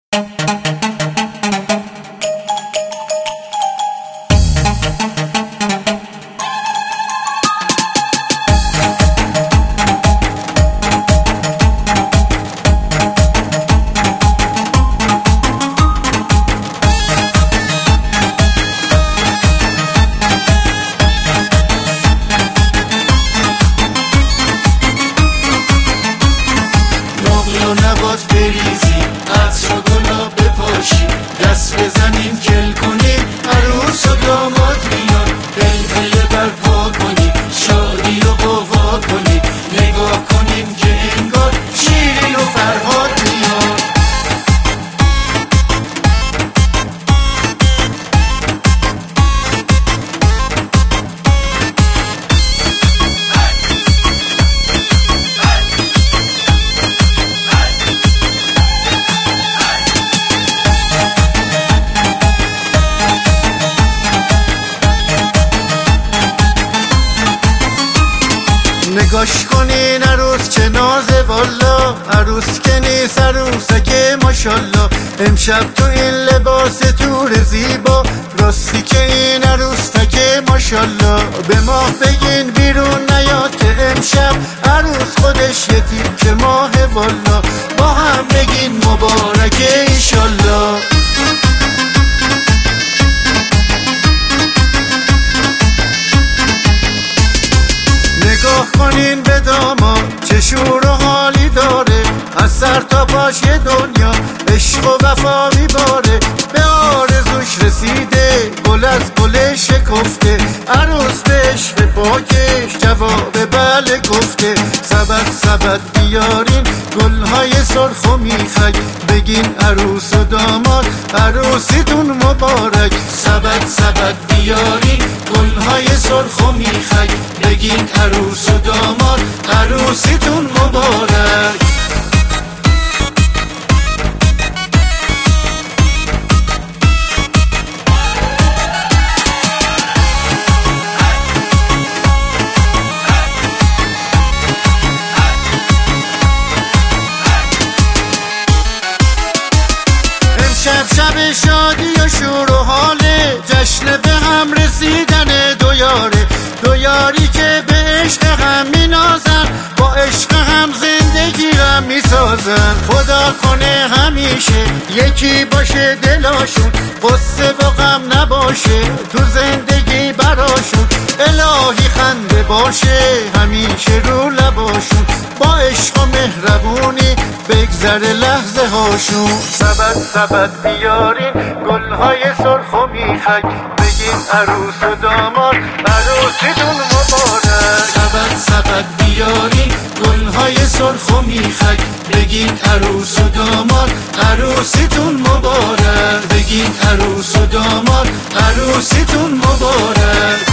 نبات بریزی، عطر و گلاب بپاشی، دست بزنیم کل کنیم، عروس و داماد میان، بلبله برپا کنیم، شادی و قوا کنیم، نگاه کنیم که انگار شیرین و فرهاد میان. نگاش کنین عروس چه نازه والا، عروس که نیست عروسکه ماشالله. امشب تو این لباس تور زیبا، راستی که این عروسکه ماشالله. به ماه بگین بیرون نیاد که امشب عروس خودش یه تیکه ماه والا. با هم بگین مبارکه ایشالله. نگاه کنین به داماد چه شور و حالی داره، از سر تا پاش یه دنیا عشق و وفا میباره. به آرزوش رسیده گل از گل شکفته، عروس به عشق پاکش جواب بله گفته. سبد بیارین گلهای سرخ و میخک، بگین عروس و داماد عروسیتون مبارک. سبد بیارین گلهای سرخ و میخک، بگین عروس و داماد عروسیتون مبارک. شب شادی و شور و حاله، جشن به هم رسیدن دو یاره. دو یاری که به عشق هم مینازن، با عشق هم زندگی را میسازن. خدا کنه همیشه یکی باشه دلاشون، قصه و غم نباشه تو زندگی براشون. الهی خنده باشه همیشه رو لباشون، با عشق و مهربونی بگذره لحظه هاشون. سبد بیارین گلهای سرخ و میخک، بگین عروس و داماد عروسیتون مبارک. سبد بیارین گلهای سرخ و میخک، بگین عروس و داماد عروسیتون مبارک. بگین عروس و داماد عروسیتون مبارک.